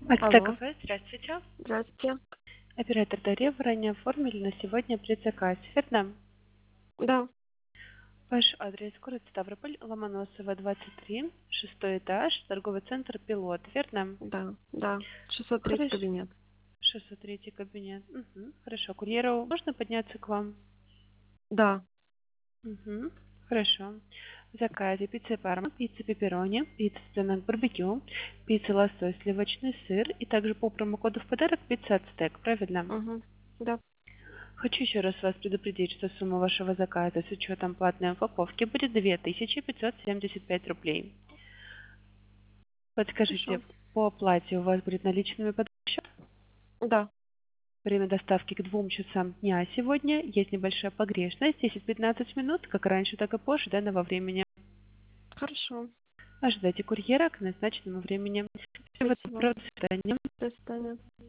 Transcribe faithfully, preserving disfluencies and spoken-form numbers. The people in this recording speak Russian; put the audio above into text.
Ацтек Алло, кафе, здравствуйте. здравствуйте. Оператор Дарья, вы ранее оформили на сегодня предзаказ, верно? Да, Ваш адрес город Ставрополь, Ломоносова, двадцать три, шестой этаж, торговый центр «Пилот», верно? да, да. шестьсот третий Хорошо. кабинет. шестьсот третий кабинет. Мгм. Хорошо. Курьеру можно подняться к вам? Да. Мгм. Хорошо. В заказе пицца парма, пицца пепперони, пицца цыпленок барбекю, пицца лосось, сливочный сыр и также по промокоду в подарок пицца ацтек, правильно? Угу. Да. Хочу еще раз вас предупредить, что сумма вашего заказа с учетом платной упаковки будет две тысячи пятьсот семьдесят пять рублей. Подскажите, Хорошо. по оплате у вас будет наличными подача? Да. Время доставки к двум часам дня сегодня. Есть небольшая погрешность, десять-пятнадцать минут, как раньше, так и позже данного времени. Хорошо. Ожидайте курьера к назначенному времени. Всего Спасибо. доброго, до свидания. До свидания.